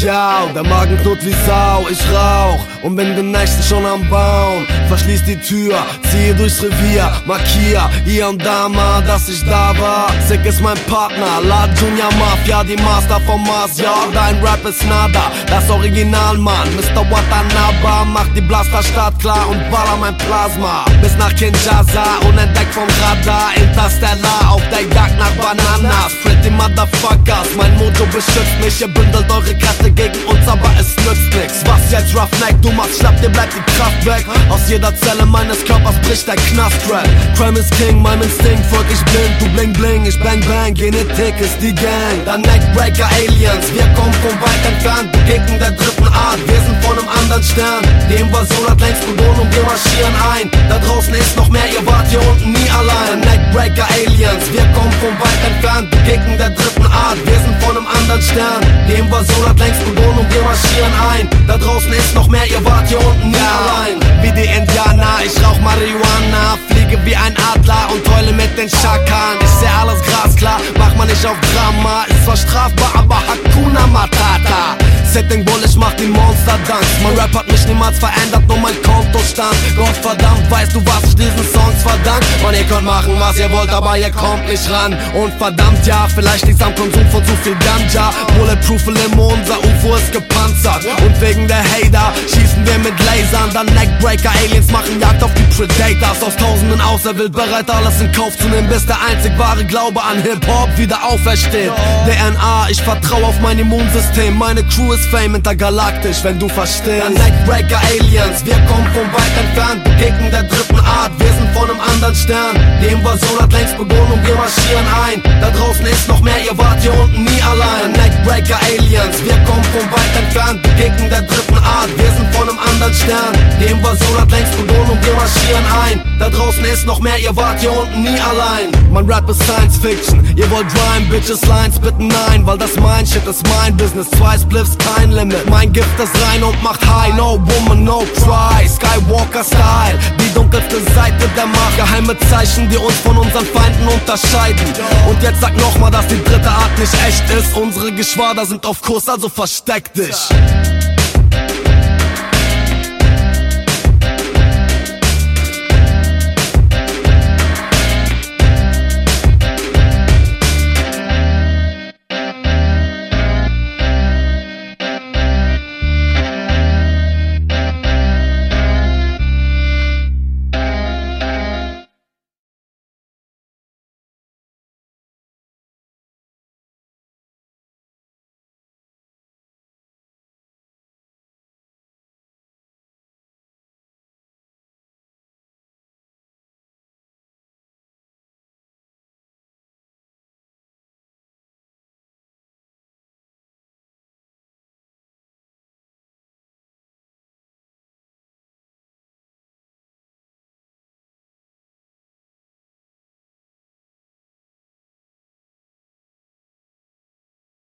Ja, der Magen knurrt wie Sau, ich rauch und bin den Nächten schon am Bauen. Verschließ die Tür, ziehe durchs Revier, markier hier und da mal, dass ich da war. Sick ist mein Partner, La Junior Mafia, die Master vom Mars, ja, dein Rap ist nada, das Original, Mann. Mr. Watanabe macht die Blasterstadt klar und baller mein Plasma bis nach Kinshasa, unentdeckt vom Radar. Interstellar, auf der Jagd nach Bananas. Pretty Motherfuckers, mein Mojo beschützt mich. Ihr bündelt eure Kräfte gegen uns, aber es nützt nix. Was jetzt, Roughneck, du machst schlapp, dir bleibt die Kraft weg. Aus jeder Zelle meines Körpers bricht der Knast-Rap. Crime is King, mein Instinkt folgt ich blind. Du bling bling, ich bang bang, Genetik ist die Gang. Dann Neckbreaker Aliens, wir kommen von weit entfernt. Gegner der dritten Art, wir sind von einem anderen Stern. Die Invasion hat längst begonnen und wir marschieren ein. Da draußen ist noch mehr, ihr wart hier unten nie allein. Neckbreaker Aliens, wir kommen von weit entfernt. Gegner der dritten Art, wir sind von einem anderen Stern. Die Invasion hat längst begonnen und wir marschieren ein. Da draußen ist noch mehr, ihr wart hier unten nie allein. Wie die Indianer, ich rauch Marihuana, fliege wie ein Adler und heule mit den Schakalen. Ich seh alles glasklar, mach man nicht auf Drama. Ist zwar strafbar, aber Hakuna Matata. Setting Bull, ich mach die Monster-Dance. Mein Rap hat mich niemals verändert, nur mein Kontostand. Gottverdammt, weißt du, was ich diesen Songs verdank? Man, ihr könnt machen, was ihr wollt, aber ihr kommt nicht ran. Und verdammt, ja, vielleicht liegt's am Konsum von zu viel Ganja. Bulletproof Limo, unser UFO ist gepanzert. Und wegen der Hater schießen wir mit Lasern. Dann Neckbreaker Aliens machen Jagd auf die Predators. Aus Tausenden auserwählt, bereit alles in Kauf zu nehmen, bis der einzig wahre Glaube an Hip-Hop wieder aufersteht. DNA, ich vertrau auf mein Immunsystem. Meine Crew ist Fame intergalaktisch, wenn du verstehst. Dann Neckbreaker Aliens, wir kommen von weit entfernt. Gegner der dritten Art, wir sind von einem anderen Stern. Die Invasion hat längst begonnen und wir marschieren ein. Da draußen ist noch mehr, ihr wart hier unten nie allein. Neckbreaker Aliens, wir kommen von weit entfernt. Gegner der dritten Art, wir sind von einem anderen Stern. Die Invasion hat längst begonnen und wir marschieren ein. Da draußen ist noch mehr, ihr wart hier unten nie allein. Mein Rap ist Science Fiction, ihr wollt Rhyme, Bitches, Lines, bitte nein, weil das mein Shit ist mein Business. 2 Spliffs, kein Limit. Mein Gift ist rein und macht high. No woman, no cry. Skywalker Style, die dunkelste Seite der Macht. Geheime Zeichen, die uns von unseren Feinden unterscheiden. Und jetzt sag nochmal, dass die dritte Art nicht echt ist. Unsere Geschwader sind auf Kurs, also versteck dich.